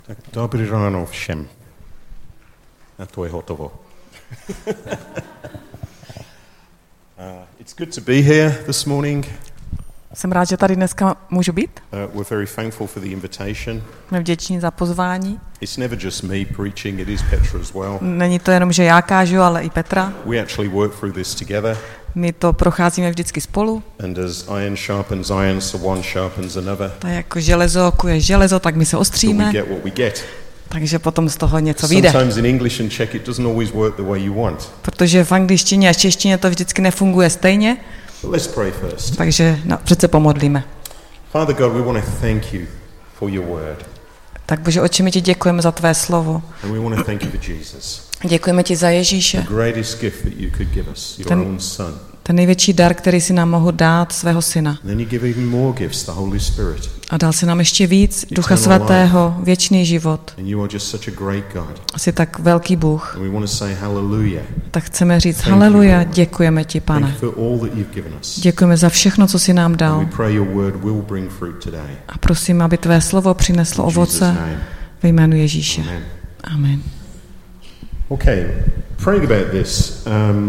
Tak dobrý ráno všem. A to je hotovo. It's good to be here this morning. Jsem rád, že tady dneska můžu být. We're very thankful for the invitation. Jsme vděční za pozvání. It's never just me preaching, it is Petra as well. Není to jenom, že já kážu, ale i Petra. We actually work through this together. My to procházíme vždycky spolu. And as iron sharpens iron, so one sharpens another. Tak jako železo kuje železo, tak my se ostříme. So we get what we get. Takže potom z toho něco vyjde. Sometimes in English and Czech it doesn't always work the way you want. Protože v angličtině a češtině to vždycky nefunguje stejně. But let's pray first. Takže přece pomodlíme. Father God, we want to thank you for your word. Tak Bože, Otče, my ti děkujeme za tvé slovo. And we want to thank you for Jesus. Děkujeme ti za Ježíše. The greatest gift that you could give us, your own son. Ten největší dar, který si nám mohl dát, svého syna. And then you give even more gifts, the Holy Spirit. A dal si nám ještě víc Ducha Svatého, věčný život. And you are just such a great God. Jsi tak velký Bůh. And we want to say hallelujah. Tak chceme říct haleluja, děkujeme ti, Pane. Thank you for all that you've given us. Děkujeme za všechno, co jsi nám And dal. we pray your word will bring fruit today. A prosím, aby tvé slovo přineslo ovoce ve jménu Ježíše. Amen. Amen. Okay, praying about this,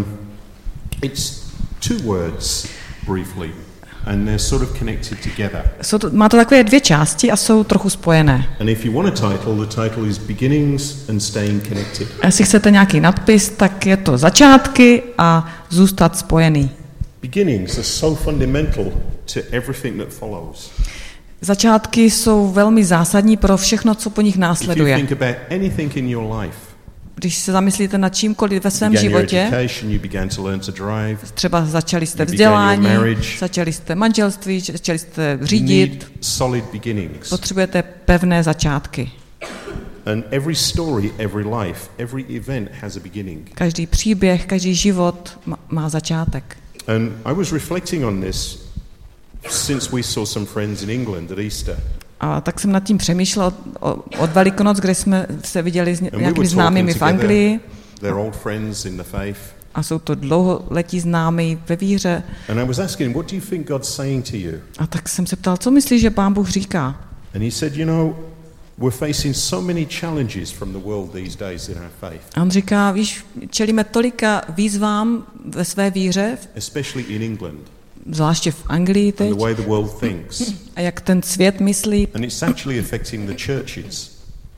it's two words briefly, and they're sort of connected together. Má to takové dvě části a jsou trochu spojené. And if you want a title, the title is Beginnings and Staying Connected. A jestli chcete nějaký nadpis, tak je to začátky a zůstat spojený. Beginnings are so fundamental to everything that follows. Začátky jsou velmi zásadní pro všechno, co po nich If you následuje. think about anything in your life, Když se zamyslíte nad čímkoliv ve svém began your životě, education, you began to learn to drive, třeba začali jste You began vzdělání, your marriage. začali jste manželství, začali jste you řídit, need solid beginnings. potřebujete pevné začátky. And every story, every life, every event has a beginning. Každý příběh, každý život má začátek. And I was reflecting on this since we saw some friends in England at Easter. A tak jsem nad tím přemýšlel od Velikonoc, kde jsme se viděli s And we nějakými were známými talking v Anglii. They're old friends in the faith. A jsou to dlouholetí známí ve víře. And I was asking, what do you think God's saying to you? A tak jsem se ptal, co myslíš, že Pán Bůh říká? And he said, you know, we're facing so many challenges from the world these days in our faith. A on říká, víš, čelíme tolika výzvám ve své víře, Especially in England, zvláště v Anglii and teď, the way the world thinks. a jak ten svět myslí, And it's actually affecting the churches.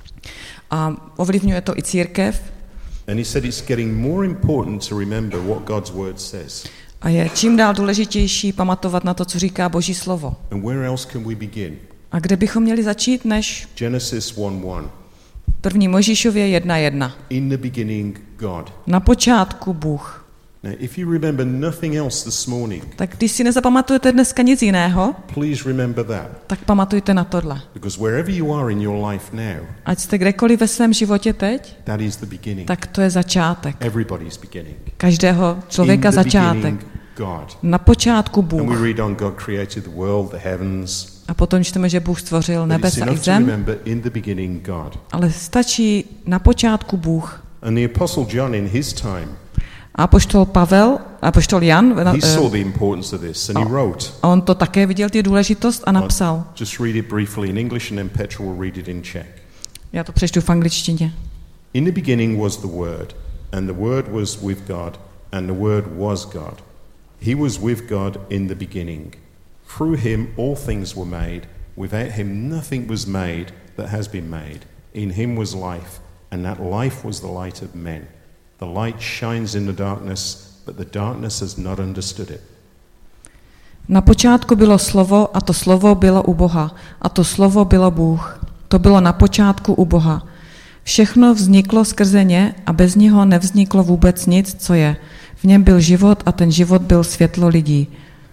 a ovlivňuje to i církev. And he said it's getting more important to remember what God's word says. A je čím dál důležitější pamatovat na to, co říká Boží slovo. And where else can we begin? A kde bychom měli začít, než Genesis 1:1. 1. Mojžíšově 1:1. In the beginning, God. Na počátku Bůh. Now, if you remember nothing else this morning, Tak když si nezapamatujete dneska nic jiného, please remember that. tak pamatujte na tohle. Because wherever you are in your life now, Ať jste kdekoliv ve svém životě teď, that is the beginning. tak to je začátek. Everybody's beginning. Každého člověka In the začátek. beginning, God. Na počátku And we Bůh. read on God created the world, the heavens. A potom čteme, že Bůh stvořil But it's nebesa i enough to zem, remember in the beginning, God. ale stačí na počátku Bůh. And the Apostle John in his time, A apoštol Jan, he saw the importance of this and he wrote. on to také viděl ty důležitost a napsal. Just read it briefly in English and then Petra will read it in Czech. Já to přečtu v angličtině. In the beginning was the Word, and the Word was with God, and the Word was God. He was with God in the beginning. Through him all things were made. Without him nothing was made that has been made. In him was life, and that life was the light of men. The light shines in the darkness, but the darkness has not understood it. Na počátku bylo slovo a to slovo bylo u Boha a to slovo bylo Bůh. To bylo na počátku u Boha. Všechno vzniklo skrze ně a bez něho nevzniklo vůbec nic, co je. V něm byl život a ten život byl světlo lidí.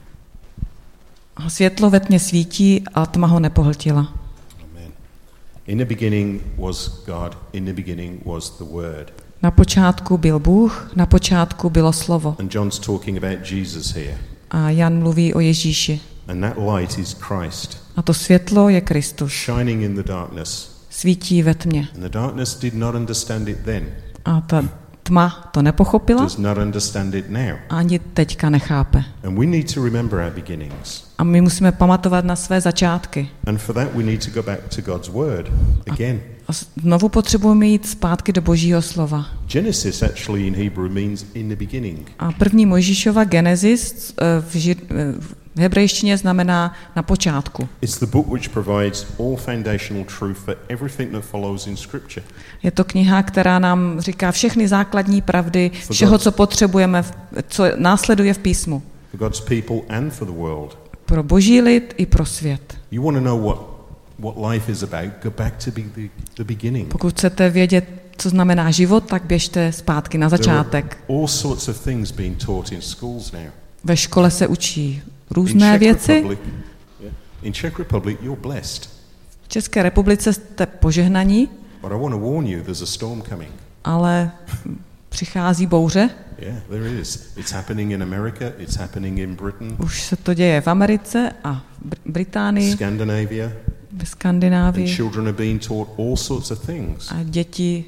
A světlo ve tmě svítí a tma ho nepohltila. Amen. In the beginning was God, in the beginning was the Word. Na počátku byl Bůh, na počátku bylo slovo. And John's talking about Jesus here. A Jan mluví o Ježíši. And that light is Christ. A to světlo je Kristus. Shining in the darkness. Svítí ve tmě. And the darkness did not understand it then. A ta tma to nepochopila, does not understand it now. ani teďka nechápe. And we need to remember our beginnings. A my musíme pamatovat na své začátky. And for that we need to go back to God's word again. A znovu potřebujeme jít zpátky do Božího slova. Genesis actually in Hebrew means in the beginning. A první Mojžíšova Genesis v hebrejštině znamená na počátku. It's the book which provides all foundational truth for everything that follows in Scripture. Je to kniha, která nám říká všechny základní pravdy, všeho, co potřebujeme, co následuje v písmu. For God's people and for the world. Pro Boží lid i pro svět. You want to know what life is about, go back to the beginning. Pokud chcete vědět, co znamená život, tak běžte zpátky na začátek. All sorts of things being taught in schools now. Ve škole se učí různé věci. In Czech Republic you're blessed. V České republice jste požehnaní, But I want to warn you there's a storm coming. ale přichází bouře. Yeah, there is. It's happening in America, it's happening in Britain. Už se to děje v Americe a v Británii, Scandinavia. ve Skandinávii. And children are being taught all sorts of things. A děti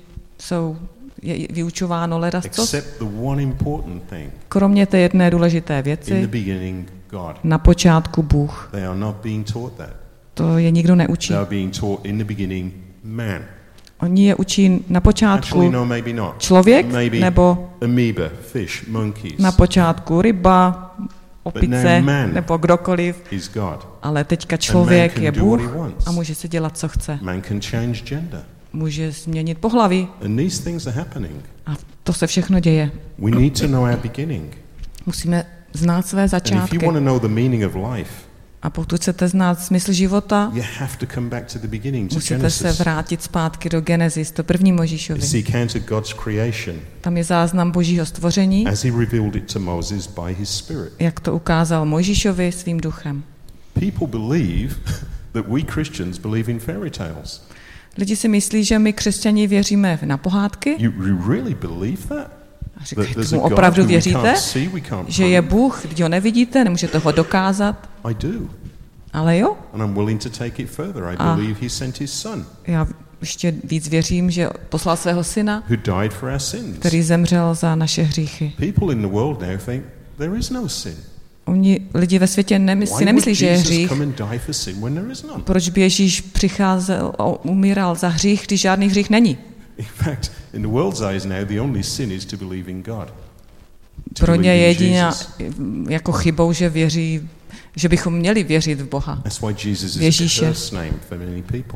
je vyučováno ledacos. Except the one important thing. Kromě té jedné důležité In the věci, beginning, God. na počátku Bůh. They are not being taught that. To je nikdo neučí. They are being taught in the beginning, man. Oni je učí na počátku Actually, no, maybe not. člověk, Maybe nebo amoeba, fish, monkeys. na počátku ryba, opice, But now man nebo kdokoliv. is God. Ale teďka člověk can je do what he Bůh wants. a může si dělat, co chce. Man can change gender. Může změnit pohlaví. And these things are happening. A to se všechno děje. We need to know our beginning. Musíme znát své And if začátky. you want to know the meaning of life, A pokud chcete znát smysl života, you have to come back to the beginning, to musíte se Genesis. vrátit zpátky do Genesis, to první It's Mojžíšovi. the account of God's creation Tam je záznam Božího stvoření, as he revealed it to Moses by his spirit. jak to ukázal Mojžíšovi svým duchem. People believe that we Christians believe in fairy tales. Lidi si myslí, že my křesťani věříme na pohádky. You really believe that? A říkají, There's tomu a God opravdu who we věříte? can't see, we can't Že je prove. Bůh, když ho nevidíte, nemůžete ho dokázat. I do. Ale jo, And I'm willing to take it further. I Ah. believe he sent his son já ještě víc věřím, že poslal svého syna, who died for our sins. který zemřel za naše hříchy. People in the world now think there is no sin. Lidi ve světě si nemyslí, že je Jesus hřích. come and die for sin when there is none? Proč by Ježíš přicházel a umíral za hřích, když žádný hřích není? In fact, in the world's eyes now, the only sin is to believe in God. To Pro ně believe in jediná Jesus. jako chybou, že věří, že bychom měli věřit v Boha. That's why Jesus is Ježíše. a curse name for many people.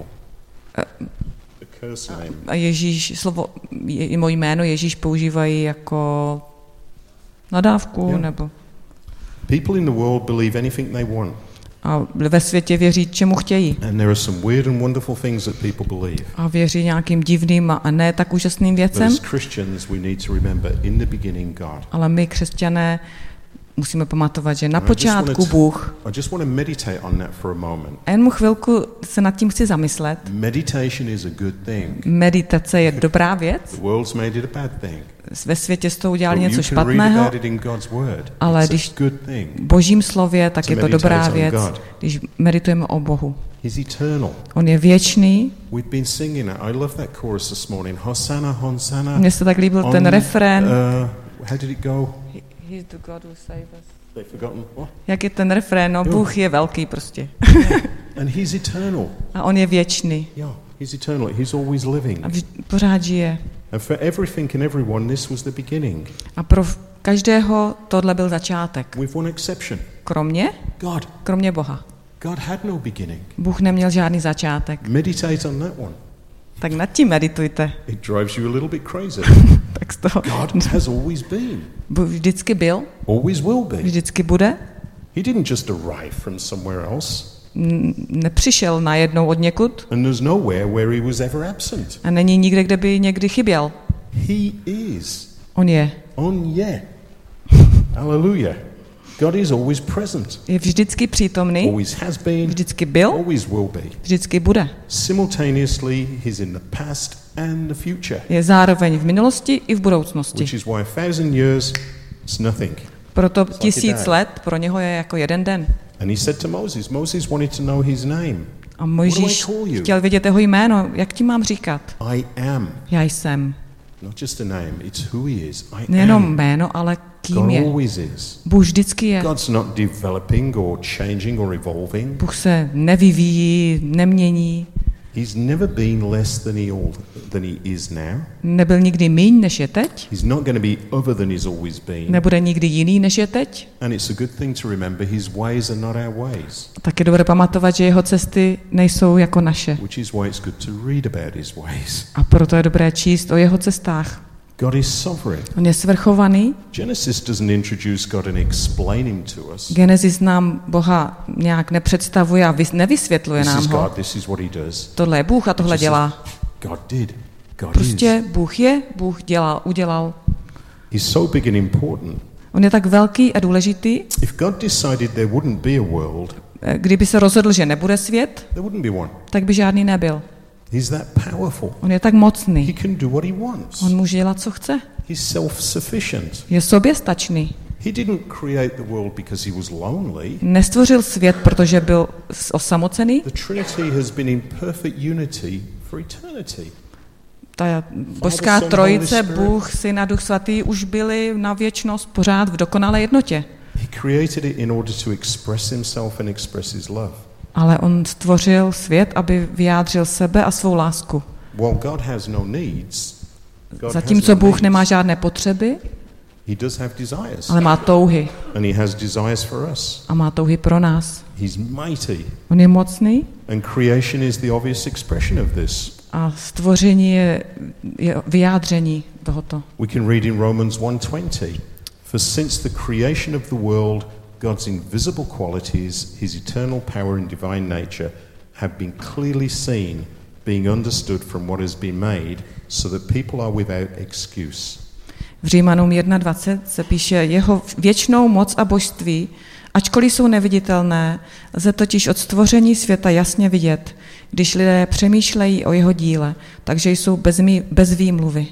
A curse name. A Ježíš, moje jméno Ježíš používají jako nadávku, Jo. nebo People in the world believe anything they want. a ve světě věří, čemu chtějí. And there are some weird and wonderful things that people believe. A věří nějakým divným a ne tak úžasným But věcem, as Christians, we need to remember in the beginning God. ale my, křesťané, musíme pamatovat, že na And I just počátku wanted to- Bůh. I just want to meditate on that for a moment. A jen mu chvilku se nad tím chci zamyslet. Meditation is a good thing. Meditace je dobrá věc. The world's made it a bad thing. Ve světě z toho udělali But něco you can read špatného. about it in God's word. Ale It's když a good thing. v Božím slově, tak To je to meditate dobrá on věc, God. když meditujeme o Bohu. He's eternal. On je věčný. We've been singing it. I love that chorus this morning. Hosanna, Hosanna. Mně se tak líbil ten refrén. How did it go? He's the God who save us. They've forgotten. What? Jak je ten refrén? No, Jo. Bůh je velký prostě. And he's eternal. A on je věčný. Yeah, he's eternal. He's always living. A pořád žije. And for everything and everyone, this was the beginning. A pro každého tohle byl začátek. With one exception. Kromě Boha. God had no beginning. Bůh neměl žádný začátek. Meditate on that one. Tak nad tím meditujte. It drives you a little bit crazy. Tak z toho. God has always been. Bůh vždycky byl, Always will be. vždycky bude. He didn't just arrive from somewhere else. Nepřišel najednou od někud And there's nowhere where he was ever absent. a není nikde, kde by někdy chyběl. He is. On je. On ye. Hallelujah. God is always present. Je vždycky přítomný, Always has been. vždycky byl, Always will be. vždycky bude. Simultaneously, he's in the past and the future. Je zároveň v minulosti i v budoucnosti. Which is why 1,000 years is nothing. Proto like a 1000 day. let pro něho je jako jeden den. And he said to Moses, Moses wanted to know his name. A Mojžíš What do I call you? chtěl vědět jeho jméno. Jak ti mám říkat? I am. Já jsem. Not just a name, it's who he is. I Nejenom am. jméno, ale kým God je. always is. Bůh vždycky je. God's not developing or changing or evolving. Bůh se nevyvíjí, nemění. He's never been less than he is now. Nebyl nikdy míň, než je teď. He's not going to be other than he's always been. Nebude nikdy jiný, než je teď. And it's a good thing to remember his ways are not our ways. Tak je dobré pamatovat, že jeho cesty nejsou jako naše. Which is why it's good to read about his ways. A proto je dobré číst o jeho cestách. God is sovereign. On je svrchovaný. Genesis doesn't introduce God and explain him to us. Genesis nám Boha nějak nepředstavuje a nevysvětluje This nám is ho. God, this is what he does. Tohle je Bůh a tohle dělá. God did. God Prostě is. Bůh je, Bůh udělal. He's so big and important. On je tak velký a důležitý. If God decided there wouldn't be a world, Kdyby se rozhodl, že nebude svět, there wouldn't be one. tak by žádný nebyl. He's that powerful. On je tak He mocný. can do what he wants. On může dělat, co chce. He's self-sufficient. Je soběstačný. He didn't create the world because he was lonely. Nestvořil svět, protože byl osamocený. The Trinity has been in perfect unity for eternity. Ta božská trojice, Bůh, Syn a Duch Svatý už byli na věčnost pořád v dokonalé jednotě. He created it in order to express himself and express his love. Ale on stvořil svět, aby vyjádřil sebe a svou lásku. While God has no needs, Zatímco Bůh nemá žádné potřeby, he does have desires. ale má touhy. And he has desires for us. A má touhy pro nás. He's mighty. On je mocný And creation is the obvious expression of this. a stvoření je vyjádření tohoto. We can read in Romans 1:20, for since the creation of the world, God's invisible qualities, his eternal power and divine nature have been clearly seen, being understood from what has been made, so that people are without excuse. V Římanům 1:20 se píše, jeho věčnou moc a božství, ačkoliv jsou neviditelné, lze totiž od stvoření světa jasně vidět, když lidé přemýšlejí o jeho díle, takže jsou bez výmluvy.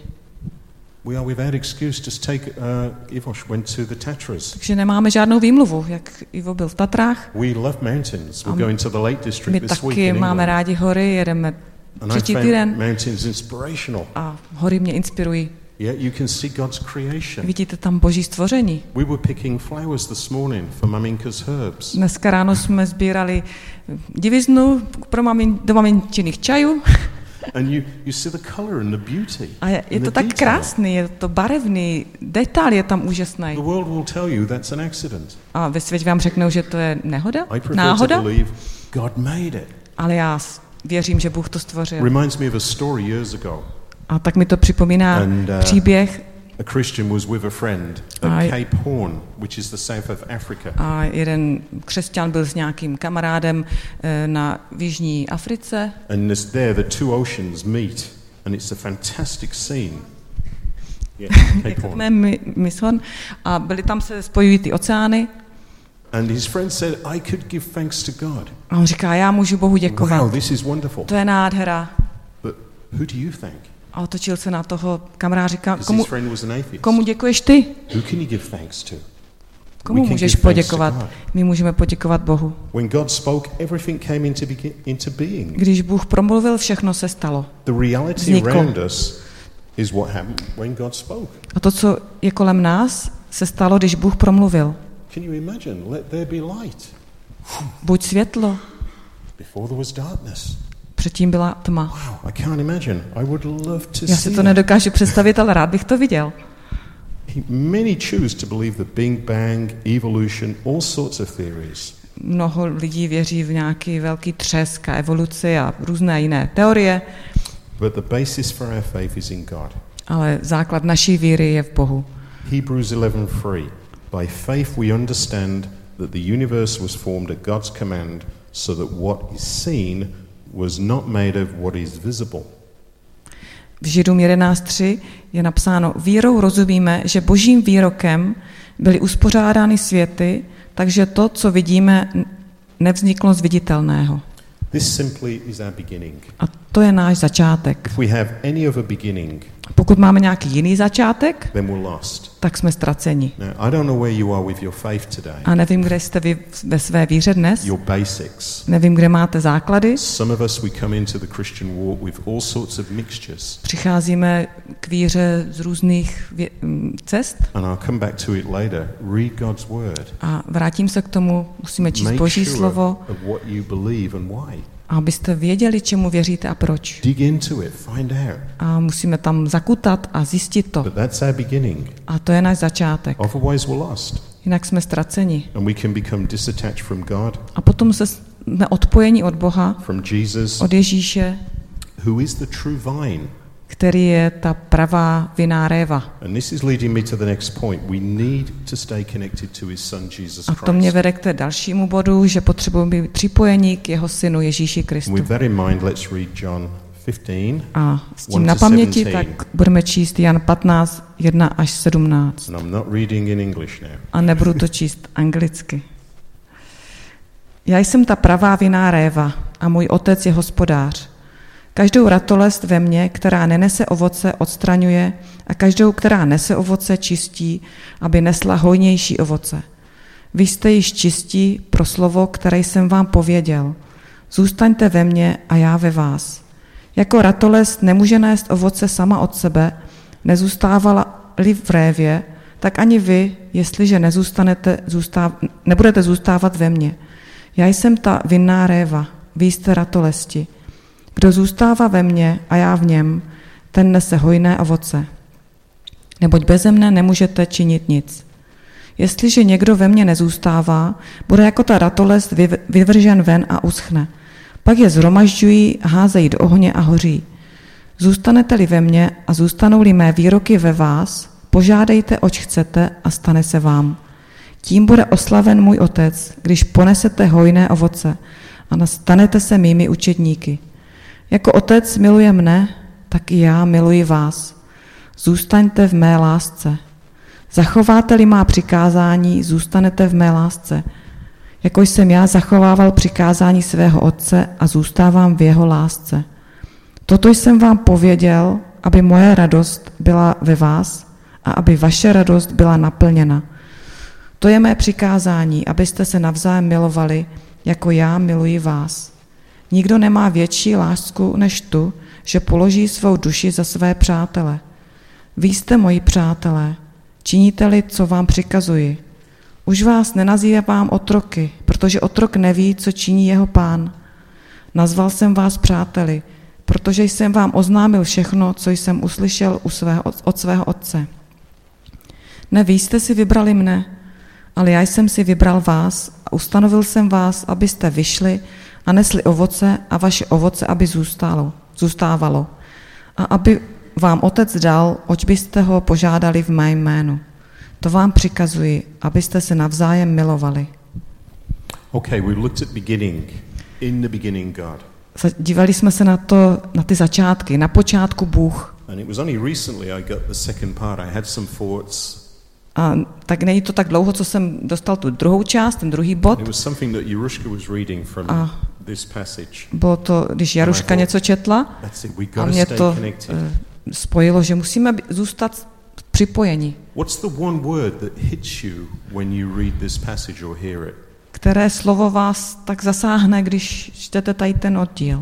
We are without excuse. Just take Ivosh went to the Tatras. Takže nemáme žádnou výmluvu, jak Ivo byl v Tatrách. We love mountains. We're going to the Lake My District this week taky in máme England. rádi hory, jedeme And I příští found týden mountains inspirational. a hory mě inspirují. Yeah, you can see God's creation. Vidíte tam boží stvoření. We were picking flowers this morning for Maminka's herbs. Dneska ráno jsme sbírali diviznu do maminčiných čajů. And you see the color and the beauty. A je and to the tak detail. krásný, je to barevný, detail je tam úžasný. The world will tell you that's an accident. A ve světě vám řeknou, že to je I prefer náhoda, to believe God made it. ale já věřím, že Bůh to stvořil. Reminds me of a story years ago. A tak mi to připomíná příběh. A Christian was with a friend at Cape Horn, which is the south of Africa. A jeden křesťan byl s nějakým kamarádem v Jižní Africe. And there the two oceans meet, and it's a fantastic scene. Yeah, Cape Horn. A byly tam se spojují ty oceány. And his friend said, I could give thanks to God. A on říká, já můžu Bohu děkovat. Wow, this is wonderful. To je nádhera. But who do you thank? A otočil se na toho kamarád, říká, komu děkuješ ty? Who can you give thanks to? Komu můžeš poděkovat? My můžeme poděkovat Bohu. When God spoke, everything came into being. Když Bůh promluvil, všechno se stalo. The reality around us is what happened when God spoke. A to, co je kolem nás, se stalo, když Bůh promluvil. Can you imagine? Let there be light. Buď světlo. Before there was darkness. Předtím byla tma. Wow, I can't imagine. I would love to Já si to nedokážu představit, ale rád bych to viděl. Many choose to believe the Big Bang, evolution, all sorts of theories. Mnoho lidí věří v nějaký velký třesk a evoluci a různé jiné teorie. But the basis for our faith is in God. Ale základ naší víry je v Bohu. Hebrews 11:3. By faith we understand that the universe was formed at God's command, so that what is seen was not made of what is visible. V Židům 11:3 je napsáno, vírou rozumíme, že božím výrokem byly uspořádány světy, takže to, co vidíme, nevzniklo z viditelného. This simply is our beginning. A to je náš začátek. If we have any other beginning, Pokud máme nějaký jiný začátek, then we're lost. tak jsme ztraceni. Now, I don't know where you are with your faith today, A nevím, kde jste vy ve své víře dnes, your basics. nevím, kde máte základy. Some of us, we come into the Christian walk with all sorts of mixtures. Přicházíme k víře z různých cest And I'll come back to it later. Read God's word. a vrátím se k tomu, musíme číst Make Boží sure slovo, of what you believe and why. abyste věděli, čemu věříte a proč. Dig into it, find out. A musíme tam zakutat a zjistit to. But that's our beginning. A to je náš začátek. Otherwise we're lost. Jinak jsme ztraceni. And we can become disattached from God, A potom jsme odpojeni od Boha, from Jesus, od Ježíše, who is the true vine. který je ta pravá vinná réva. And this is leading me to the next point. We need to stay connected to his son Jesus A to mě Christ. vede k té dalšímu bodu, že potřebujeme být připojení k jeho synu Ježíši Kristu. With that in mind, let's read John 15. A s 1 tím na to paměti 17. tak budeme číst Jan 15, 1 až 17. And I'm not reading in English now. A nebudu to číst anglicky. Já jsem ta pravá vinná réva a můj otec je hospodář. Každou ratolest ve mně, která nenese ovoce, odstraňuje a každou, která nese ovoce, čistí, aby nesla hojnější ovoce. Vy jste již čistí pro slovo, které jsem vám pověděl. Zůstaňte ve mně a já ve vás. Jako ratolest nemůže nést ovoce sama od sebe, nezůstávala-li v révě, tak ani vy, jestliže nebudete zůstávat ve mně. Já jsem ta vinná réva, vy jste ratolesti. Kdo zůstává ve mně a já v něm, ten nese hojné ovoce. Neboť beze mne nemůžete činit nic. Jestliže někdo ve mně nezůstává, bude jako ta ratolest vyvržen ven a uschne. Pak je shromažďují, házejí do ohně a hoří. Zůstanete-li ve mně a zůstanou-li mé výroky ve vás, požádejte, oč chcete a stane se vám. Tím bude oslaven můj otec, když ponesete hojné ovoce a stanete se mými učedníky. Jako otec miluje mne, tak i já miluji vás. Zůstaňte v mé lásce. Zachováte-li má přikázání, zůstanete v mé lásce. Jako jsem já zachovával přikázání svého otce a zůstávám v jeho lásce. Toto jsem vám pověděl, aby moje radost byla ve vás a aby vaše radost byla naplněna. To je mé přikázání, abyste se navzájem milovali, jako já miluji vás. Nikdo nemá větší lásku než tu, že položí svou duši za své přátele. Vy jste moji přátelé, činíte-li, co vám přikazuji. Už vás nenazývám otroky, protože otrok neví, co činí jeho pán. Nazval jsem vás přáteli, protože jsem vám oznámil všechno, co jsem uslyšel od svého otce. Ne vy jste si vybrali mne, ale já jsem si vybral vás a ustanovil jsem vás, abyste vyšli a nesli ovoce a vaše ovoce, aby zůstávalo. A aby vám otec dal, oč byste ho požádali v mém jménu. To vám přikazuji, abyste se navzájem milovali. Okay, we looked at beginning. In the beginning, God. Dívali jsme se na ty začátky. Na počátku Bůh. And it was only recently I got the second part. I had some thoughts. A tak není to tak dlouho, co jsem dostal tu druhou část, ten druhý bod. It was something that Jaruška was reading from this passage. Bylo to, když Jaruška něco četla a mě to spojilo, že musíme čůstat připojeni. What's the one word that hits you when you read this passage or hear it? Které slovo vás tak zasáhne, když čtete tady ten oddíl?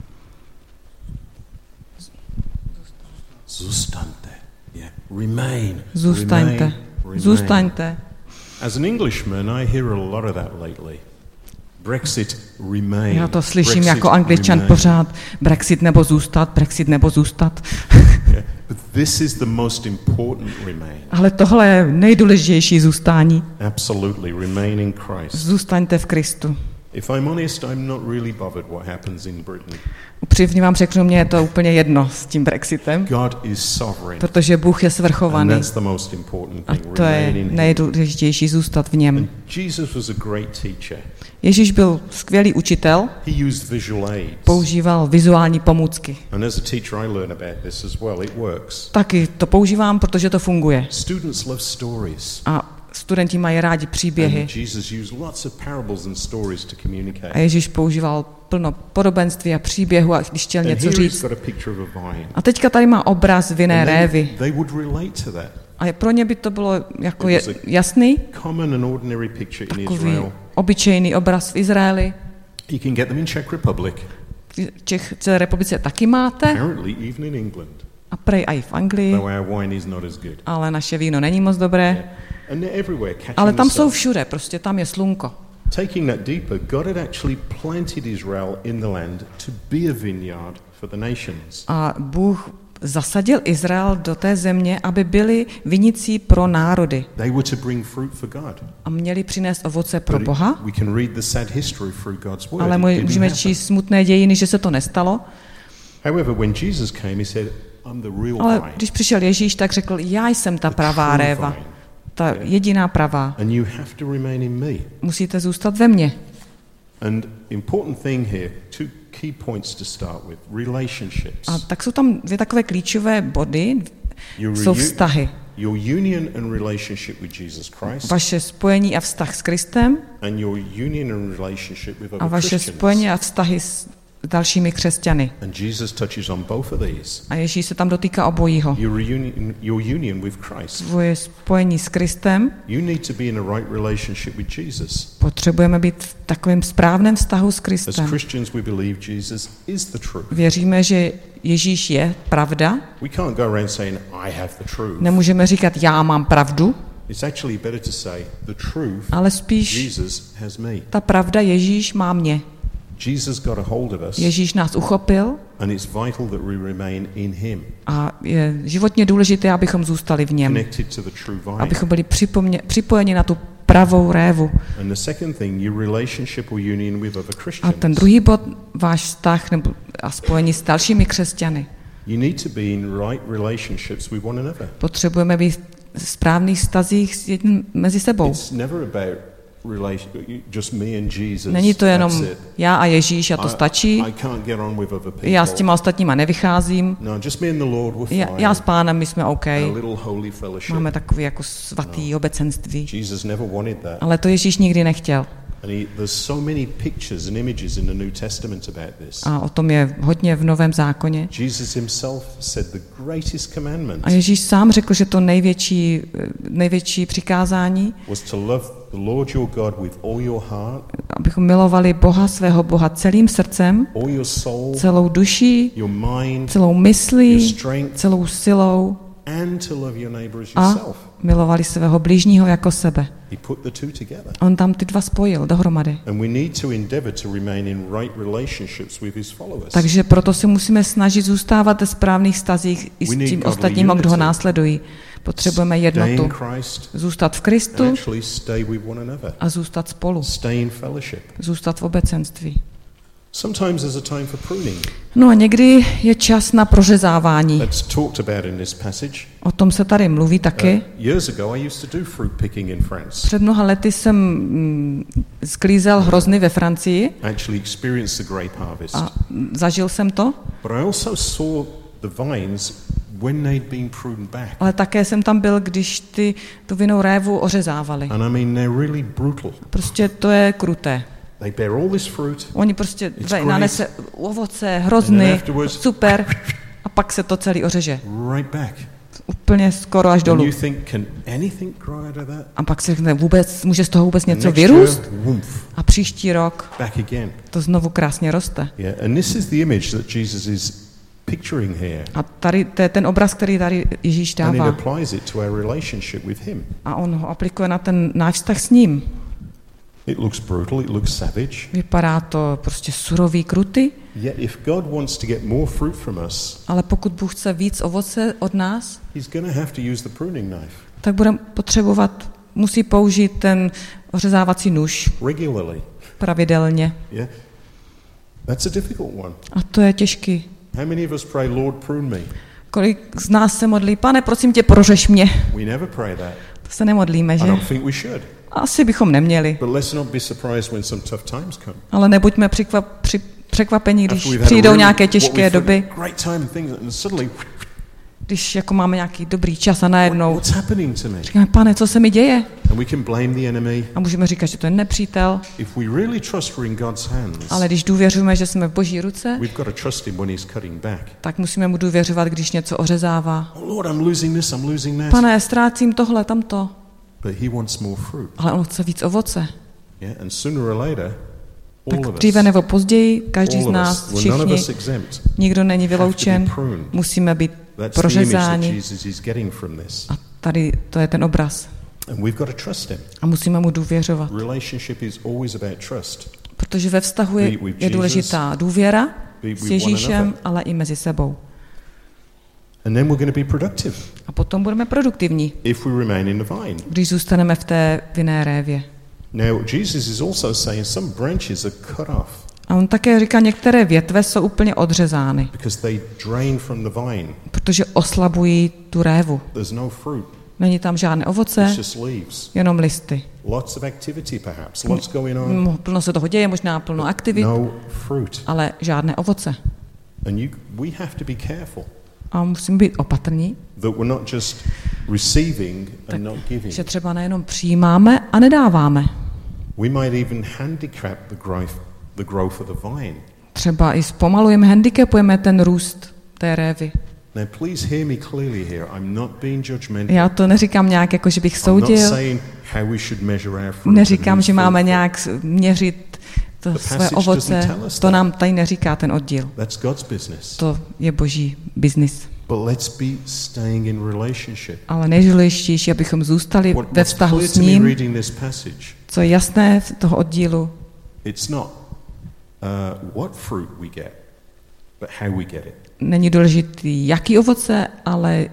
Zůstaňte. Yeah. Remain. Zůstaňte. Remain. Zůstaňte. As an Englishman, I hear a lot of that lately. Brexit, remain. Já to slyším Brexit, jako Angličan remain. pořád. Brexit nebo zůstat, Brexit nebo zůstat. Yeah. But this is the most important remain. Ale tohle je nejdůležitější zůstání. Absolutely, remain in Christ. Zůstaňte v Kristu. If I'm honest, I'm not really bothered what happens in Britain. Upřímně vám řeknu, mně je to úplně jedno s tím Brexitem, God is sovereign. protože Bůh je svrchovaný. And that's the most important A thing, to je remain in him. nejdůležitější zůstat v něm. And Jesus was a great teacher. Ježíš byl skvělý učitel, He used visual aids. používal vizuální pomůcky. And as a teacher I learn about this as well. It works. Taky to používám, protože to funguje. Students love stories. A studenti mají rádi příběhy. And Jesus used lots of parables and stories to communicate. A Ježíš používal plno podobenství a příběhu, a když chtěl And něco here he's říct. got a picture of a vine. A teďka tady má obraz vinné And révy. they would relate to that. A pro ně by to bylo jako It was jasný, Common and ordinary picture in takový Israel. obyčejný obraz v Izraeli. You can get them in Czech Republic. V České republice taky máte, Apparently even in England. a prej i v Anglii, Though our wine is not as good. ale naše víno není moc dobré. And they're everywhere catching Ale tam the jsou sun. všude, prostě tam je slunko. Taking that deeper, God had actually planted Israel in the land to be a vineyard for the nations. A Bůh zasadil Izrael do té země, aby byli vinicí pro národy They were to bring fruit for God. a měli přinést ovoce pro But Boha, we can read the sad history through God's word. ale It didn't můžeme happen. číst smutné dějiny, že se to nestalo. However, when Jesus came, he said, I'm the real Ale vine. když přišel Ježíš, tak řekl, já jsem ta pravá true réva, vine. ta jediná pravá. And you have to remain in me. Musíte zůstat ve mně. And important thing here, two key points to start with, relationships. A tak jsou tam dvě takové klíčové body, Your jsou vztahy. Your union and relationship with Jesus Christ Vaše spojení a vztah s Kristem and your union and relationship with a other vaše Christians. spojení a vztahy s dalšími křesťany. And Jesus touches on both of these. A Ježíš se tam dotýká obojího. Your union with Christ. Svoje spojení s Kristem, You need to be in a right relationship with Jesus. potřebujeme být v takovém správném vztahu s As Kristem. Christians, we believe Jesus is the truth. Věříme, že Ježíš je pravda. We can't go around saying, I have the truth. Nemůžeme říkat, já mám pravdu, It's actually better to say, the truth, ale spíš Jesus has me. ta pravda Ježíš má mě. Jesus got a hold of us, Ježíš nás uchopil and it's vital that we remain in him, a je životně důležité, abychom zůstali v něm. connected to the true vine. Abychom byli připojeni na tu pravou révu. And the second thing, your relationship or union with other A Christians. ten druhý bod, váš vztah nebo a spojení s dalšími křesťany. You need to be in right relationships with one another. Potřebujeme být v správných vztazích mezi sebou. It's never about just me and Jesus. Není to jenom That's it. já a Ježíš a to stačí. I can't get on with other people. Já s těma ostatníma nevycházím. No, just me and the Lord, we're fine. Já s Pánem, my jsme OK. A little holy fellowship. Máme takový jako svatý obecenství. Jesus never wanted that. Ale to Ježíš nikdy nechtěl. And there's so many pictures and images in the New Testament about this. A o tom je hodně v Novém zákoně. Jesus himself said the greatest commandment A Ježíš sám řekl, že to největší přikázání, was to love the Lord your God with all your heart, abychom milovali Boha, svého Boha celým srdcem, all your soul, celou duší, your mind, celou your myslí, strength, celou silou and to love your neighbor as a yourself. milovali svého blížního jako sebe. He put the two together. On tam ty dva spojil dohromady. And we need to endeavor to remain in right relationships with his followers. Takže proto se musíme snažit zůstávat ve správných vztazích i s tím ostatním, kdo ho následují. Potřebujeme Stay in jednotu. Christ Zůstat v and Kristu actually stay with one another. a zůstat spolu. Stay in fellowship. Zůstat v obecenství. Sometimes there's a time for pruning. No a někdy je čas na prořezávání. That's talked about in this passage. O tom se tady mluví taky. Years ago, I used to do fruit picking in France. Před mnoha lety jsem sklízel hrozny ve Francii I actually experienced the grape harvest. a zažil jsem to, But I also saw the vines when they'd been pruned back. ale také jsem tam byl, když tu vinnou révu ořezávali. And I mean, they're really brutal. Prostě to je kruté. They bear all this fruit, Oni prostě It's great. nanese ovoce, and then hrozny, afterwards, super, a pak se to celý ořeže. right back. Úplně skoro až And dolů. you think, can anything grow out of that? A pak se řekne, může z toho vůbec And něco next vyrůst? year, whoomph, A příští rok back again. to znovu krásně roste. Yeah, and this is the image that Jesus is picturing here. A tady, to je ten obraz, který tady Ježíš And it dává. applies it to our relationship with him. A on ho aplikuje na ten náš vztah s ním. It looks brutal, it looks savage. Vypadá to prostě surový, krutý, Yet if God wants to get more fruit from us, ale pokud Bůh chce víc ovoce od nás, he's going to have to use the pruning knife tak musí použít ten ořezávací nůž regularly. pravidelně. Yeah. That's a difficult one. A to je těžký. How many of us pray, Lord, prune me? Kolik z nás se modlí, Pane, prosím tě, prořeš mě. We never pray that. To se nemodlíme, I že? don't think we should. Asi bychom neměli. But let's not be surprised when some tough times come. Ale nebuďme překvapení, když After we've had a přijdou really- nějaké what těžké we've doby, had great time and things, and suddenly, když jako máme nějaký dobrý čas a najednou what's happening to me? říkáme, Pane, co se mi děje? And we can blame the enemy. A můžeme říkat, že to je nepřítel. If we really trust we're in God's hands, Ale když důvěřujeme, že jsme v Boží ruce, we've got to trust him when he's cutting back. tak musíme mu důvěřovat, když něco ořezává. Oh Lord, I'm losing this, I'm losing that. Pane, ztrácím tohle, tamto. But he wants more fruit. Ale on chce víc ovoce. Yeah, and sooner or later, all Tak of dříve us, nebo později, každý z all of nás, us, none of us všichni, exempt, nikdo není vyloučen, have to be pruned. musíme být That's the image that prořezáni. Jesus is getting from this. A tady to je ten obraz. And we've got to trust him. A musíme mu důvěřovat. Relationship is always about trust. Protože ve vztahu je důležitá důvěra s Ježíšem, ale i mezi sebou. And then we're going to be productive A potom budeme produktivní, if we remain in the vine. když zůstaneme v té vinné révě. Now, Jesus is also saying some branches are cut off A on také říká, některé větve jsou úplně odřezány, because they drain from the vine. protože oslabují tu révu. There's no fruit. Není tam žádné ovoce, It's just leaves. jenom listy. Lots of activity perhaps. Lots going on. Plno se toho děje, možná plno aktivit, No fruit. ale žádné ovoce. And we have to be careful A musíme být opatrní, that we're not just receiving and not giving. že třeba nejenom přijímáme a nedáváme. We might even handicap the growth of the vine. Třeba i zpomalujeme, handicapujeme ten růst té révy. Now please hear me clearly here. I'm not being judgmental. Já to neříkám nějak, jako že bych I'm not soudil, saying how we should measure our fruit. neříkám, and že whose máme fruit. nějak měřit to The své passage ovoce. doesn't tell us To that. nám tady neříká ten oddíl. That's God's business. To je Boží biznis. But let's be staying in relationship. Ale nejdůležitější, abychom zůstali ve What's vztahu clear s to me ním, reading this passage, co je jasné z toho oddílu. it's not what fruit we get, but how we get it. Není důležitý, jaký ovoce, ale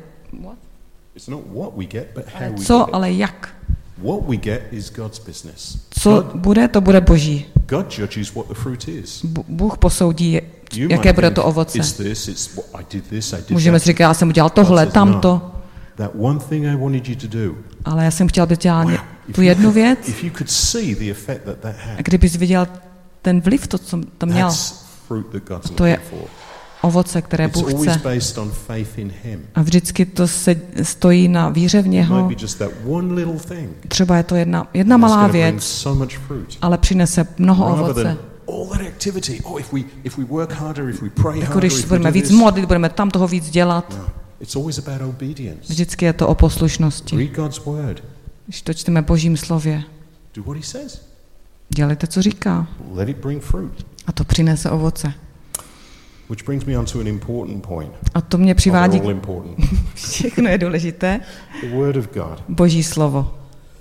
It's not what we get, but how we get co, it. ale jak. What we get is God's business. Co bude, to bude Boží. God judges what the fruit is. Bůh posoudí, You jaké might bude think, to ovoce. It's this, it's what I did this, I did Můžeme si that. říkat, já jsem udělal tohle, God says, tamto, no. That one thing I wanted you to do. ale já jsem chtěl, aby dělal Wow. tu jednu věc. If you could see the effect that that A had, kdybys viděl ten vliv, to, co tam měl, that's fruit that God's to je looking for. ovoce, které It's Bůh always chce. based on faith in Him. A vždycky to se stojí na víře v It něho. might be just that one little thing. Třeba je to jedna That's malá gonna bring věc, so much fruit. ale přinese mnoho Rather ovoce. than all that activity. Oh, if we work harder, if we pray Jako harder, když if se we budeme do víc this. modlit, budeme tam toho víc dělat. No, it's always about obedience. Vždycky je to o poslušnosti. Read God's word. Když to čteme v Božím slově, Do what He says. dělejte, co říká. Let it bring fruit. A to přinese ovoce. Which brings me on to an important point. A to mě Oh, they're přivádí, all important. všechno je důležité, The word of God. Boží slovo.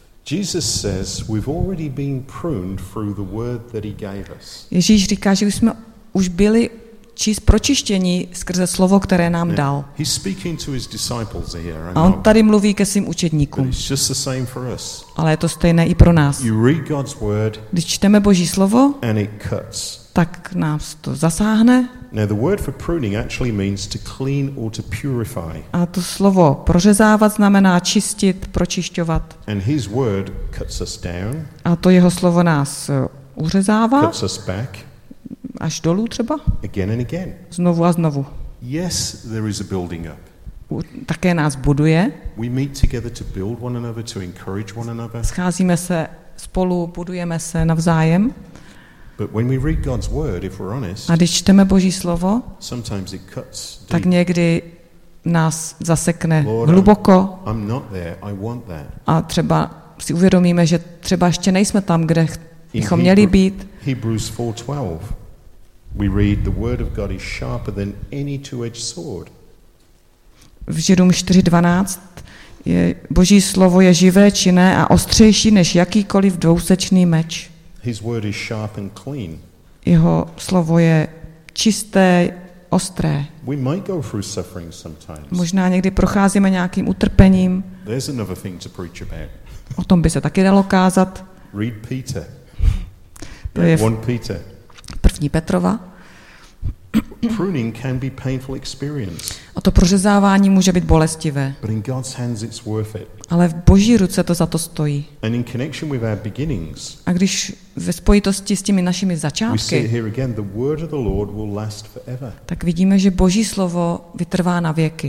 Jesus says we've already been pruned through the word that He gave us. Ježíš říká, že už byli pročištění skrze slovo, které nám dal. He's speaking to His disciples here. I A on know, tady mluví ke svým but učedníkům, it's just the same for us. ale je to stejné i pro nás. You read God's word Když čteme Boží slovo, and it cuts. tak nás to zasáhne Now the word for pruning actually means to clean or to purify. a to slovo prořezávat znamená čistit, pročišťovat. And His word cuts us down, A to jeho slovo nás uřezává cuts us back až dolů třeba, again and again. znovu a znovu. Yes, there is a building up. Také nás buduje, We meet together to build one another, to encourage one another. scházíme se spolu, budujeme se navzájem. But when we read God's word, if we're honest, A když čteme Boží slovo, sometimes it cuts tak deep. někdy nás zasekne Lord, hluboko I'm not there, I want that. a třeba si uvědomíme, že třeba ještě nejsme tam, kde bychom měli být. Hebrews 4:12, we read the word of God is sharper than any two-edged sword. V Židům 4:12 Boží slovo je živé, činné a ostřejší než jakýkoliv dvousečný meč. His word is sharp and clean. Jeho slovo je čisté, ostré. We might go through suffering sometimes. Možná někdy procházíme nějakým utrpením, There's another thing to preach about. o tom by se taky dalo kázat. Read Peter. To je 1 Peter. 1. Petrova. Pruning can be painful experience, A to prořezávání může být bolestivé, but in God's hands it's worth it. ale v Boží ruce to za to stojí. And in connection with our beginnings, A když ve spojitosti s těmi našimi we see začátky, here again, the word of the Lord will last forever. tak vidíme, že Boží slovo vytrvá na věky.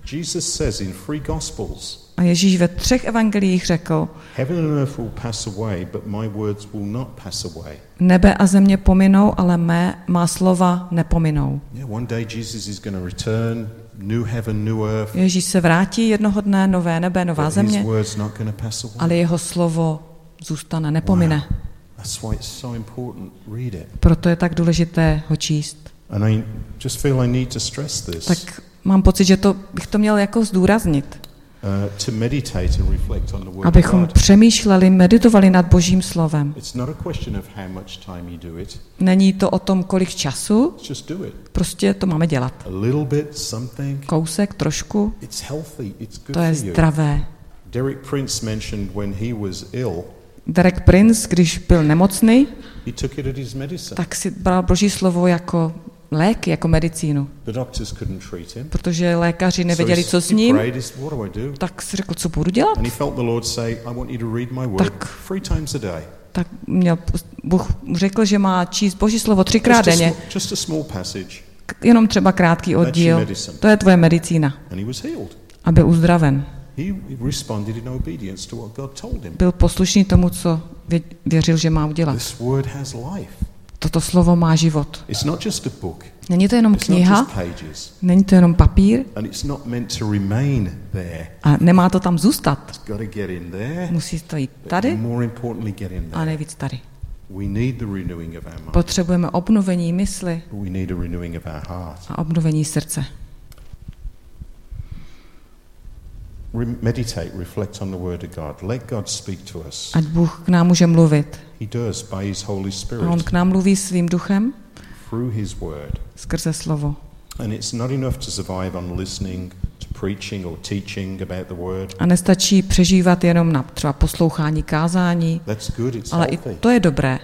Jesus says in 3 Gospels, A Ježíš ve 3 evangeliích řekl, heaven and earth will pass away, but my words will not pass away. nebe a země pominou, ale má slova nepominou. Yeah, one day Jesus is going to return, new heaven, new earth. Ježíš se vrátí jednoho dne, nové nebe, nová But země, his word's not going to pass away. ale jeho slovo zůstane, nepomine. Wow. That's why it's so important. Read it. Proto je tak důležité ho číst. And I just feel I need to stress this. Tak mám pocit, že bych to měl jako zdůraznit. To meditate and reflect on the word of Abychom God. přemýšleli, meditovali nad Božím slovem. It's not a question of how much time you do it. Není to o tom, kolik času, Just do it. prostě to máme dělat. A little bit, something. Kousek, trošku, It's healthy. It's good to je for you. zdravé. Derek Prince mentioned when he was ill, Derek Prince, když byl nemocný, he took it as his medicine. tak si bral Boží slovo jako lék, jako medicínu. The doctors couldn't treat him. Protože lékaři nevěděli, So co s ním, he prayed, what do I do? tak si řekl, co budu dělat. And he felt the Lord say, I want you to read my word Tak. 3 times a day. Tak Bůh mu řekl, že má číst Boží slovo 3krát denně. Just a small passage. Jenom třeba krátký oddíl. medicine. To je tvoje medicína, And he was healed. a byl uzdraven. He responded in obedience to what God told him. Byl poslušný tomu, co věřil, že má udělat. This word has life. Toto slovo má život. It's not just a book. Není to jenom It's not kniha, just pages. není to jenom papír And it's not meant to remain there. a nemá to tam zůstat. It's got to get in there. Musí to jít But tady more importantly, get in a there. nejvíc tady. We need the renewing of our mind. Potřebujeme obnovení mysli But we need a renewing of our heart. a obnovení srdce. Meditate, reflect on the word of God. Let God speak to us. Ať Bůh k nám může mluvit. He does by his Holy A on Spirit k nám mluví svým duchem through his word. skrze slovo. And it's not enough to survive on listening to preaching or teaching about the word. A nestačí přežívat jenom na třeba poslouchání kázání, That's good, it's ale i healthy. to je dobré.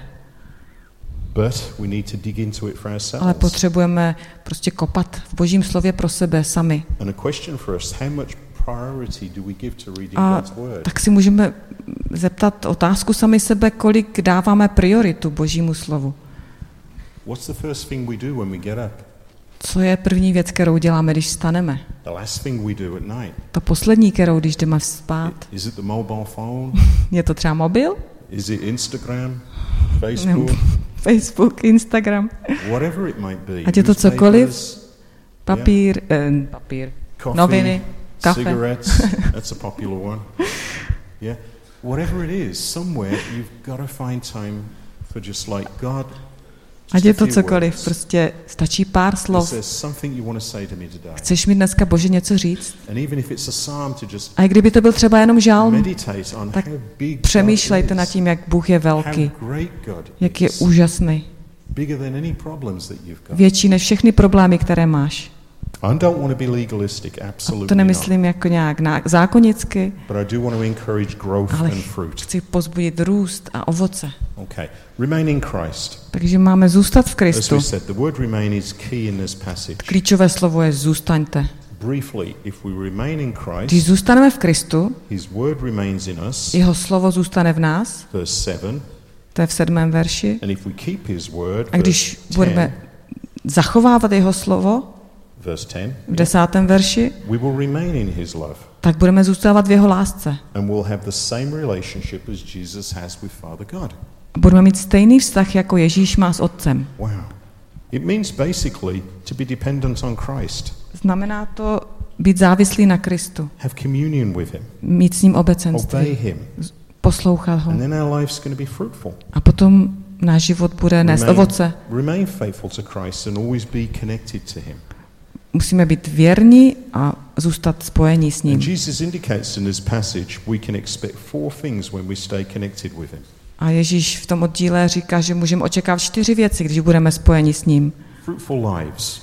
But we need to dig into it for ourselves. Ale potřebujeme prostě kopat v Božím slově pro sebe sami. And a question for us, how much priority do we give to reading A God's word? tak si můžeme zeptat otázku sami sebe, kolik dáváme prioritu Božímu slovu. What's the first thing we do when we get up? Co je první věc, kterou děláme, když vstaneme? The last thing we do at night? To poslední, kterou, když jdeme spát. Is it the mobile phone? Je to třeba mobil? Is it Instagram? Facebook? Facebook, Instagram, Whatever it might be. ať je to cokoliv, Newspapers, papír, coffee, noviny, kafe. cigarettes, that's a popular one. Yeah. Whatever it is, somewhere you've got to find time for just like God. Ať je to cokoliv, prostě stačí pár Is slov. there something you want to say to me today? Chceš mi dneska, Bože, něco říct? And even if it's a psalm, to just A i kdyby to byl třeba jenom žálm, meditate on tak how big přemýšlejte God nad is, tím, jak Bůh je velký, how great God jak je is, úžasný, bigger than any problems that you've got. větší než všechny problémy, které máš. I don't want to be legalistic, A absolutely to not. nemyslím jako nějak zákonicky, But I do want to encourage growth ale and fruit. chci pozbudit růst a ovoce. Okay. Remain in Christ. Takže máme zůstat v As Kristu. we said, the word remain is key in this passage. Klíčové slovo je zůstaňte. Briefly, if we remain in Když Christ, zůstaneme v Kristu, his word remains in us, jeho slovo zůstane v nás, verse 7, to je v 7. verši, and if we keep his word, a když verse budeme 10, zachovávat jeho slovo verse 10, v 10. verši, we will remain in his love, tak budeme zůstávat v jeho lásce. and we'll have the same relationship as Jesus has with Father God. Budeme mít stejný vztah, jako Ježíš má s Otcem. Wow. It means basically to be dependent on Christ, Znamená to být závislý na Kristu, have communion with him, mít s ním obey obecenství, him, poslouchat ho. and then our life's going to be fruitful. A potom náš život bude nést ovoce. Remain faithful to Christ and always be connected to him. Musíme být věrní a zůstat spojení s And ním. Jesus indicates in this passage we can expect 4 things when we stay connected with him. A Ježíš v tom oddíle říká, že můžeme očekávat 4 věci, když budeme spojeni s ním. Fruitful lives.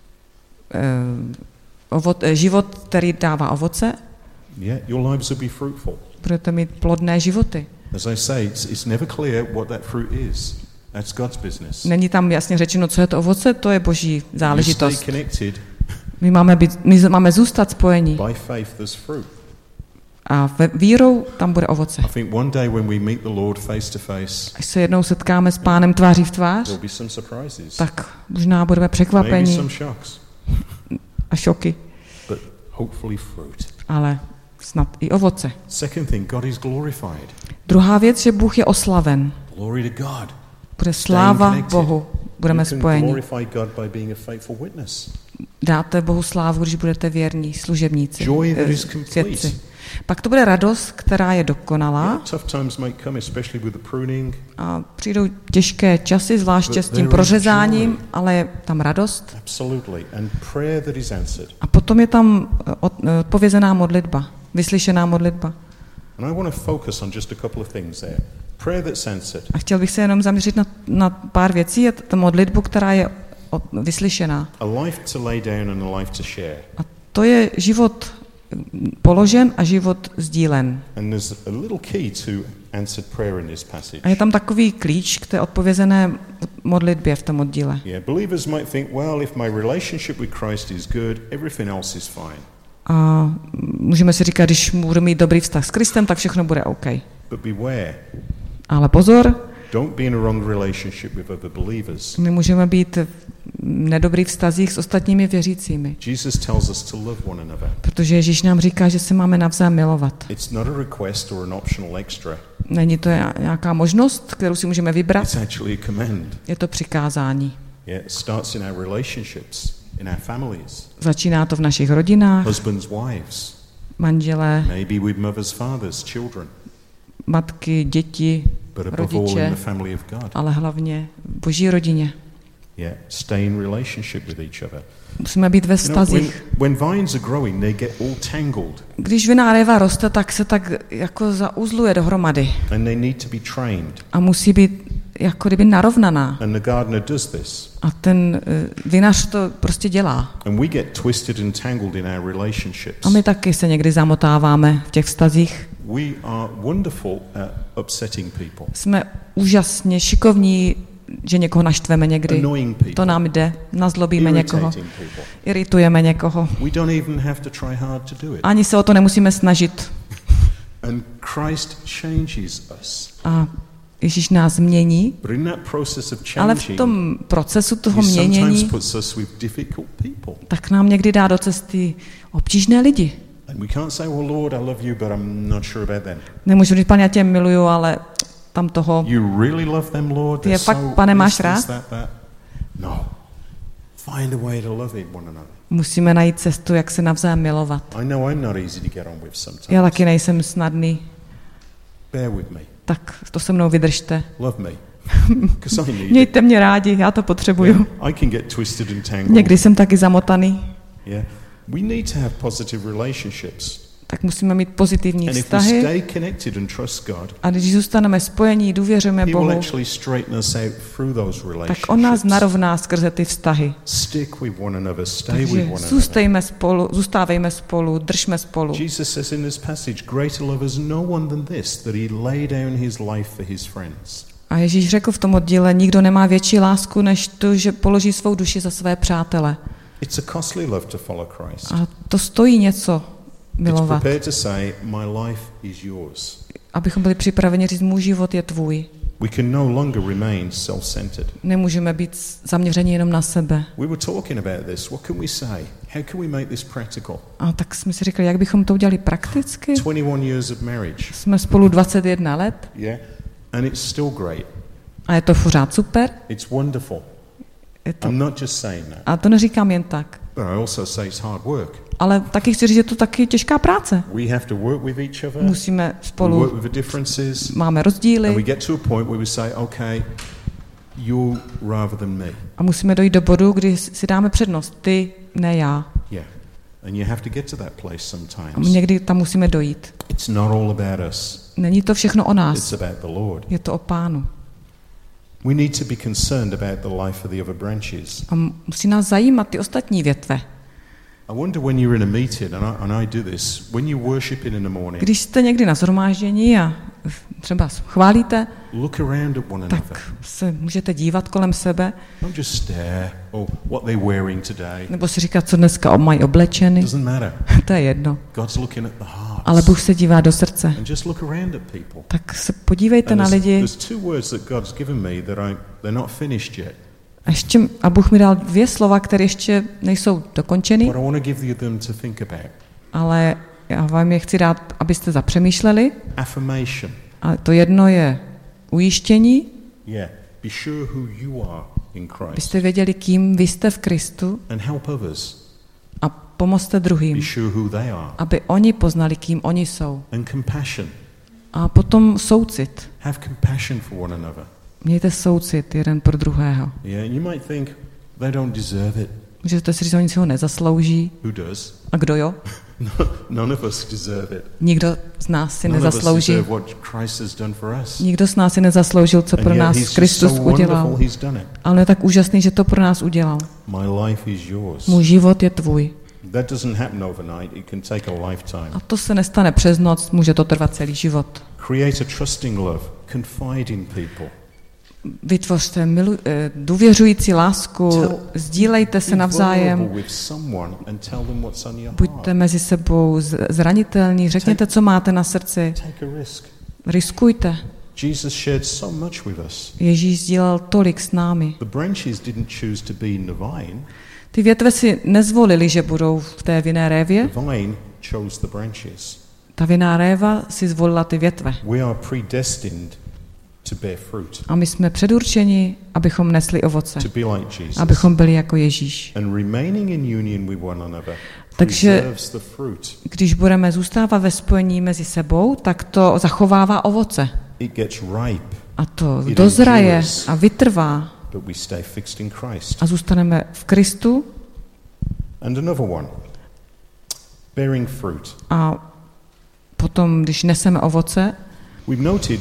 Život, který dává ovoce, Yeah, your lives will be fruitful. budete mít plodné životy. As I say, it's never clear what that fruit is. That's God's business. Není tam jasně řečeno, co je to ovoce, to je Boží You stay záležitost. connected, My máme zůstat spojení by faith there's fruit. a vírou tam bude ovoce. I think one day when we meet the Lord face to face, Až se jednou setkáme s Pánem tváří v tvář, there'll be some surprises. tak možná budeme Maybe překvapeni some shocks. a šoky. But hopefully fruit. ale snad i ovoce. Second thing, God is glorified. Druhá věc, že Bůh je oslaven. Glory to God. Bude sláva Bohu. Budeme You can spojeni. glorify God by being a faithful witness. Dáte Bohu slávu, když budete věrní služebníci, Joy that is complete. svědci. Pak to bude radost, která je dokonalá. Yeah, tough times might come, especially with the pruning. A přijdou těžké časy, zvláště s tím prořezáním, ale je tam radost. Absolutely. And prayer that is answered. A potom je tam odpovězená modlitba, vyslyšená modlitba. And I want to focus on just a couple of things there. Prayer that's answered. A chtěl bych se jenom zaměřit na pár věcí, je ta modlitbu, která je vyslyšená. A life to lay down and a life to share. A to je život položen a život sdílen. And there's a little key to answered prayer in this passage. A je tam takový klíč k té odpovězené modlitbě v tom oddíle. Yeah, believers might think, well, if my relationship with Christ is good, everything else is fine. A můžeme si říkat, když budu mít dobrý vztah s Kristem, tak všechno bude OK. But beware, Ale pozor, don't be in a wrong relationship with other believers. my můžeme být v nedobrých vztazích s ostatními věřícími. Jesus tells us to love one another. Protože Ježíš nám říká, že se máme navzájem milovat. It's not a request or an optional extra. Není to nějaká možnost, kterou si můžeme It's vybrat, actually a command. je to přikázání. Yeah, it starts in our relationships, in our families, Začíná to v našich rodinách, husbands, wives, manželé, maybe with mothers, fathers, children, matky, děti, but above all in rodiče, the family of God. ale hlavně v Boží rodině. Yeah, stay in relationship with each other. Musíme být ve You know, vztazích. when vines are growing, they get all tangled Když vinná réva roste, tak se tak jako zauzluje dohromady and they need to be trained. a musí být jako kdyby narovnaná. And the gardener does this. A ten vinař to prostě dělá. And we get twisted and tangled in our relationships. A my taky se někdy zamotáváme v těch vztazích. We are wonderful at upsetting people, Jsme úžasně šikovní, že někoho naštveme někdy. annoying people, To nám jde, nazlobíme někoho, irritating people. iritujeme někoho. We don't even have to try hard to do it. Ani se o to nemusíme snažit. And Christ changes us. A Ježíš nás mění, But in that process of ale v changing, tom procesu toho he sometimes měnění, puts us with difficult people. tak nám někdy dá do cesty obtížné lidi. And we can't say, well, Lord, I love you, but I'm not sure about them. Nemůžu říct, Pane, já tě miluju, ale tam toho. You really love them, Lord? Ty je They're fakt, so Pane, máš this, rád? that. No. Find a way to love one another. Musíme najít cestu, jak se navzájem milovat. I know I'm not easy to get on with sometimes. Já taky nejsem snadný, Bear with me. tak to se mnou vydržte. Love me. Because I need it. Mějte mě rádi, já to potřebuju. Yeah, I can get twisted and tangled. Někdy jsem taky zamotaný, Yeah. We need to have positive relationships. tak musíme mít pozitivní And if we vztahy. stay connected and trust God, A když zůstaneme spojení, důvěřujeme He will Bohu, actually straighten us out through those tak relationships. on nás narovná skrze ty vztahy. Stick with one another, stay with Takže one another. zůstávejme spolu, držme spolu. Jesus says in this passage, greater love has no one than this, that he lay down his life for his friends. A Ježíš řekl v tom oddíle, nikdo nemá větší lásku, než to, že položí svou duši za své přátele. It's a costly love to follow Christ. A to stojí něco It's milovat. prepared to say, my life is yours. Abychom byli připraveni říct, můj život je tvůj. We can no longer remain self-centered. Nemůžeme být zaměřeni jenom na sebe. We were talking about this. What can we say? How can we make this practical? A tak jsme si říkali, jak bychom to udělali prakticky. 21 years of marriage. Jsme spolu 21 let Yeah. And it's still great. a je to pořád super. It's wonderful. Je to, I'm not just saying that. a to neříkám jen tak. But I also say it's hard work. Ale taky chci říct, že je to taky těžká práce. We have to work with each other. Musíme We work spolu, with the differences. máme And we rozdíly get to a point where we say, okay, you rather than me. a musíme dojít do bodu, kdy si dáme přednost. Ty, ne já. Yeah. And you have to get to that place A sometimes. někdy tam musíme dojít. It's not all about us. Není to všechno o It's nás. about the Lord. Je to o Pánu. We need to be concerned about the life of the other branches. A musí nás zajímat ty ostatní větve. I wonder when you're in a meeting, and I do this, when you're worshiping in the morning, Když jste někdy na shromáždění a třeba chválíte, look around at one another. tak se můžete dívat kolem sebe, Don't just stare, oh, what they're wearing today. nebo si říkat, co dneska mají oblečeny. Doesn't matter. To je jedno. God's looking at the hearts. Ale Bůh se dívá do srdce. And just look around at people. Tak se podívejte And na lidi. there's two words that God's given me that they're not finished yet. A Bůh mi dal 2 slova, které ještě nejsou dokončeny, but I want to give you them to think about. ale já vám je chci dát, abyste zapřemýšleli. Affirmation. A to jedno je ujištění, Yeah. Be sure who you are in Christ. abyste věděli, kým vy jste v Kristu And help others. a pomozte druhým, Be sure who they are. aby oni poznali, kým oni jsou. And compassion. A potom soucit. Have compassion for one another. Mějte soucit jeden pro druhého. Yeah, and you might think they don't deserve it. Můžete si říct, oni si ho nezaslouží. Who does? A kdo jo? None of us deserve it. Nikdo z nás si None of us nezaslouží. deserve what Christ has done for us. Nikdo z nás si nezasloužil, co pro And yet nás he's just Kristus so wonderful udělal. he's done it. Ale je tak úžasný, že to pro nás udělal. My life is yours. Můj život je tvůj. That doesn't happen overnight. It can take a lifetime. A to se nestane přes noc, může to trvat celý život. Create a trusting love. Confide in people. Vytvořte důvěřující lásku, sdílejte se Be navzájem, vulnerable with someone and tell them what's on your heart. buďte mezi sebou zranitelní, řekněte, co máte na srdci, Take a risk. riskujte. Jesus shared so much with us. Ježíš sdílel tolik s námi. The branches didn't choose to be in the vine. Ty větve si nezvolili, že budou v té vinné révě. The vine chose the branches. Ta vinná réva si zvolila ty větve. We are predestined to bear fruit, A my jsme předurčeni, abychom nesli ovoce, to be like Jesus. abychom byli jako Ježíš. And remaining in union with one another Takže preserves the fruit. když budeme zůstávat ve spojení mezi sebou, tak to zachovává ovoce. It gets ripe, A to It dozraje endures. a vytrvá but we stay fixed in Christ. a zůstaneme v Kristu. And another one, bearing fruit. A potom, když neseme ovoce, We've noted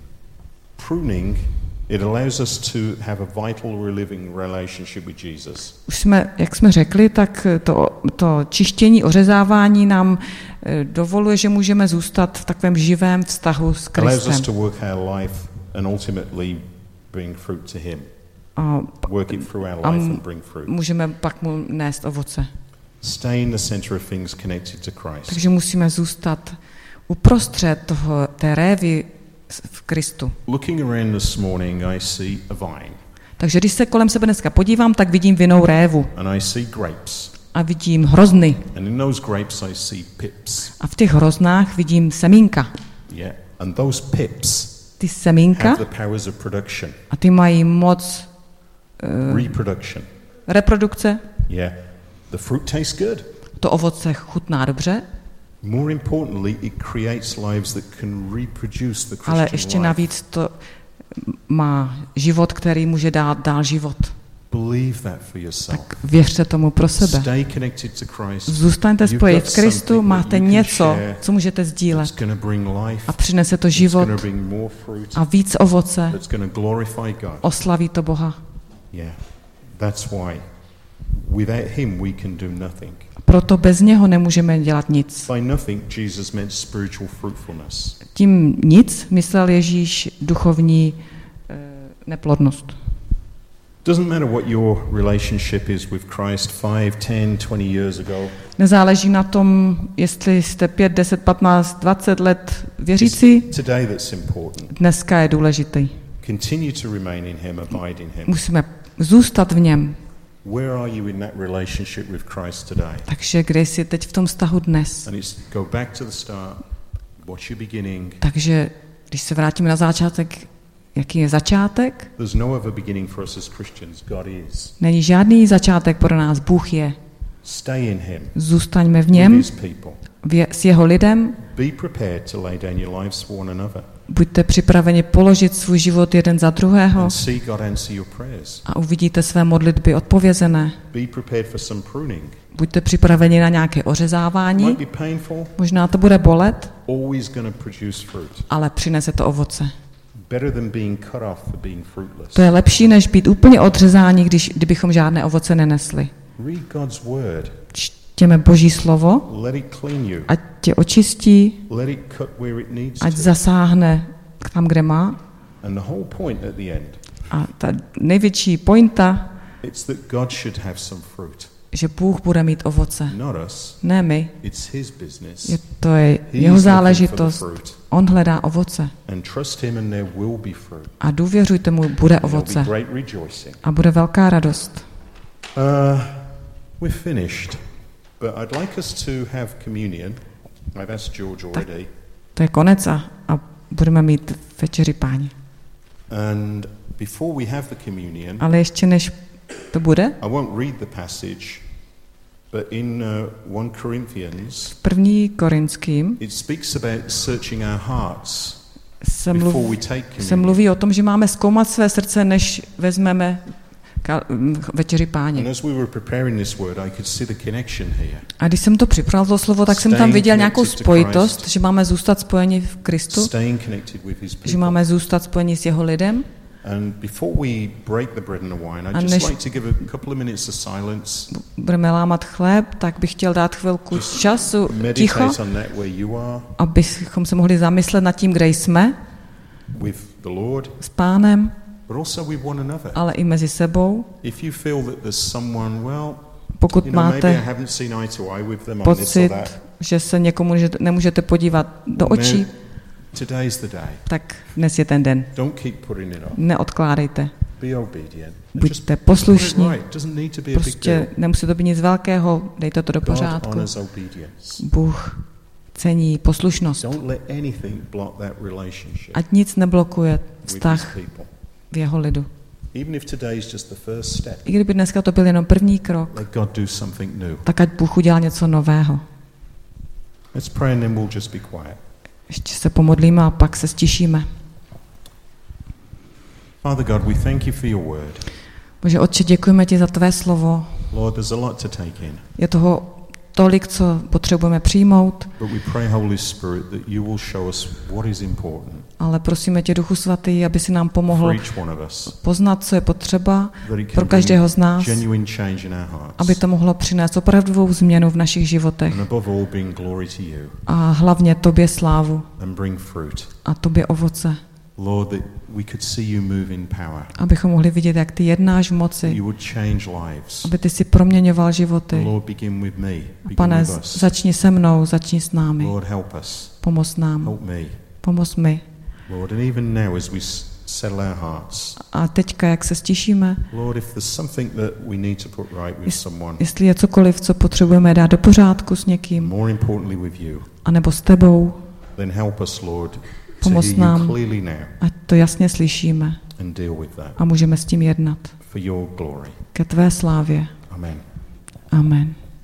pruning, it allows us to have a vital reliving relationship with Jesus. už jsme, jak jsme řekli, tak to čištění, ořezávání nám dovoluje, že můžeme zůstat v takovém živém vztahu s Allows us Kristem. to work our life and ultimately bring fruit to him. A Work it through our life and bring fruit. můžeme pak mu nést ovoce. Stay in the center of things connected to Christ. Takže musíme zůstat uprostřed té révy v Kristu. Looking around this morning, I see a vine Takže když se kolem sebe dneska podívám, tak vidím vinnou révu and I see grapes. a vidím hrozny. And in those grapes, I see pips. A v těch hroznách vidím semínka. Yeah. And those pips Ty semínka have the powers of production, a ty mají moc reproduction. reprodukce. Yeah. The fruit tastes good. To ovoce chutná dobře, More importantly, it creates lives that can reproduce the ale Christian ještě life. navíc to má život, který může dát dál život. Believe that for yourself. Tak věřte tomu pro sebe. Stay connected to Christ. Zůstaňte You've spojeni got v Kristu, something that máte you can něco, share co můžete It's sdílet going to bring life. a přinese to It's život going to bring more fruit. a víc ovoce. That's going to glorify God. Oslaví to Boha. Yeah. That's why without him we can do nothing. Proto bez něho nemůžeme dělat nic. By nothing, Jesus meant spiritual fruitfulness. Tím nic myslel Ježíš duchovní neplodnost. Doesn't matter what your relationship is with Christ 5, 10, 20 years ago. Nezáleží na tom, jestli jste 5, 10, 15, 20 let věřící. It's today that's important. Dneska je důležitý. Continue to remain in him, abide in him. Musíme zůstat v něm. Where are you in that relationship with Christ today? Takže kde jsi teď v tom vztahu dnes? And it's go back to the start. What's your beginning? Takže když se vrátíme na začátek, jaký je začátek? There's no other beginning for us as Christians. God is. Není žádný začátek pro nás. Bůh je. Stay in him. Zůstaňme v With něm, his people. s jeho lidem. Be prepared to lay down your lives for one another. Buďte připraveni položit svůj život jeden za druhého And see God answer your prayers. a uvidíte své modlitby odpovězené. Be prepared for some pruning. Buďte připraveni na nějaké It ořezávání. might be painful. Možná to bude bolet, Always going to produce fruit. ale přinese to ovoce. Better than being cut off for being fruitless. To je lepší, než být úplně odřezáni, kdybychom žádné ovoce nenesli. Read God's word. Čtěme Boží slovo, Let it clean you. ať tě očistí, Let it cut where it needs ať to. zasáhne tam, kde má. And the whole point at the end, A ta největší pointa it's that God should have some fruit. že Bůh bude mít ovoce. Not us. Ne my. It's his business. To je jeho záležitost. On hledá ovoce. And trust him and there will be fruit. A důvěřujte mu, bude ovoce. Great rejoicing. A bude velká radost. We're finished, but I'd like us to have communion. I've asked George already. To je konec a budeme mít večeři Páně. And before we have the communion, ale ještě než to bude, I won't read the passage, but in 1 Corinthians, 1. Korinským, it speaks about searching our hearts se mluví o tom, že máme zkoumat své srdce, než vezmeme večeři Páně. A když jsem to připravil, to slovo, tak jsem tam viděl nějakou spojitost, že máme zůstat spojeni v Kristu, že máme zůstat spojeni s jeho lidem. A než budeme lámat chléb, tak bych chtěl dát chvilku času ticho, abychom se mohli zamyslet nad tím, kde jsme, s Pánem, ale i mezi sebou. Pokud máte pocit, že se někomu nemůžete podívat do očí, tak dnes je ten den. Neodkládejte. Buďte poslušní. Prostě nemusí to být nic velkého, dejte to do pořádku. Bůh cení poslušnost. Ať nic neblokuje vztah v jeho lidu. I kdyby dneska to byl jenom první krok, tak ať Bůh udělá něco nového. Ještě se pomodlíme a pak se stišíme. Father God, we thank you for your word. Bože, Otče, děkujeme ti za tvé slovo. Lord, there's a lot to take in. Je toho tolik, co potřebujeme přijmout. But we pray, Holy Spirit, that you will show us what is important. Ale prosíme tě, Duchu Svatý, aby si nám pomohl poznat, co je potřeba pro každého z nás, aby to mohlo přinést opravdovou změnu v našich životech. A hlavně tobě slávu a tobě ovoce. Lord, that we could see you move in power. Abychom mohli vidět, jak ty jednáš v moci. You would change lives. Aby ty si proměňoval životy. Lord, begin with me. Pane, začni se mnou, začni s námi. Lord, help us. Pomoz nám. Help me. Pomoz mi. Lord, and even now as we settle our hearts. A teďka, jak se stišíme, Lord, if there's something that we need to put right with someone. Jestli je cokoliv, co potřebujeme dát do pořádku s někým. More importantly with you. A nebo s tebou. Then help us, Lord. Pomoz nám, ať to jasně slyšíme a můžeme s tím jednat. Ke tvé slávě. Amen. Amen.